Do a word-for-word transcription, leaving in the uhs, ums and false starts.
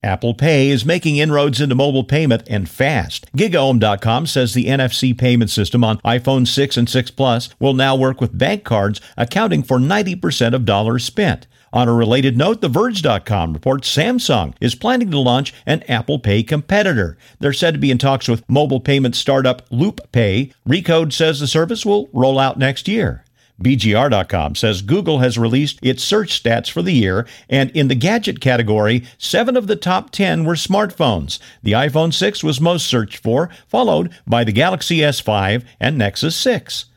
Apple Pay is making inroads into mobile payment and fast. Gigaom dot com says the N F C payment system on iPhone six and six Plus will now work with bank cards, accounting for ninety percent of dollars spent. On a related note, The Verge dot com reports Samsung is planning to launch an Apple Pay competitor. They're said to be in talks with mobile payment startup Loop Pay. Recode says the service will roll out next year. B G R dot com says Google has released its search stats for the year, and in the gadget category, seven of the top ten were smartphones. The iPhone six was most searched for, followed by the Galaxy S five and Nexus six.